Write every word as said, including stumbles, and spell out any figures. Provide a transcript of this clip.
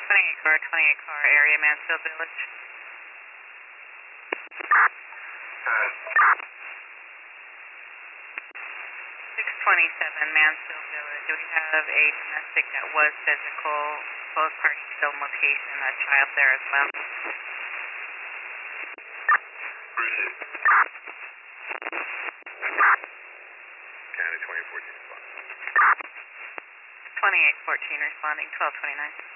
twenty-eight car, twenty-eight car area, Mansfield Village. six twenty-seven, Mansfield Village. We have a domestic that was physical. Both parties still in location. A child there as well. Appreciate it. County twenty fourteen responding. twenty-eight fourteen responding, twelve twenty-nine.